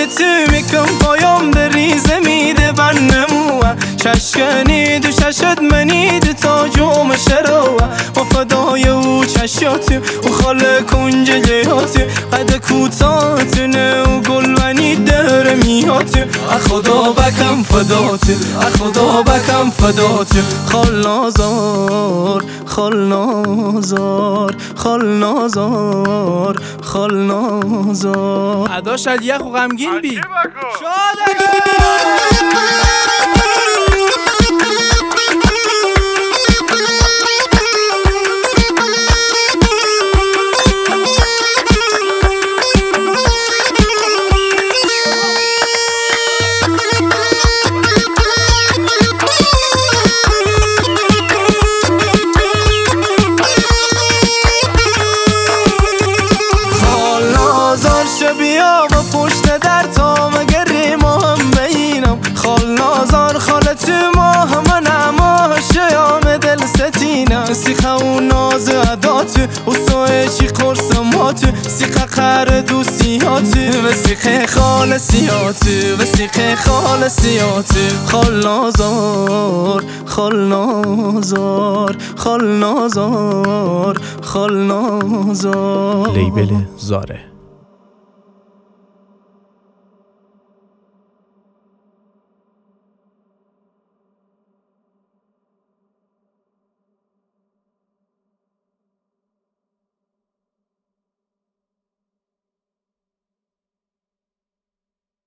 تو میکن پایم بریزه میده بر نموه چشکنی دو ششد منید تا جوم شروه و فدای او چشاتی و خاله کنج لیاتی قد کوتاتونه و گلونی در میاتی خدا بکم فداتی خدا بکم فداتی خال نازار خال نازار خال نازار خال نازار ادا شلیخ و غمگین بی بیا با پشت در تا مگر ریما هم بینم خال نازار خالت ما همه نما شیام دل ستینم سیخه و ناز عدات و سوه چی قرصمات سیخه قرد و سیات و سیخه خال سیات و سیخه خال سیات خال نازار خال نازار خال نازار خال نازار لیبل زاره.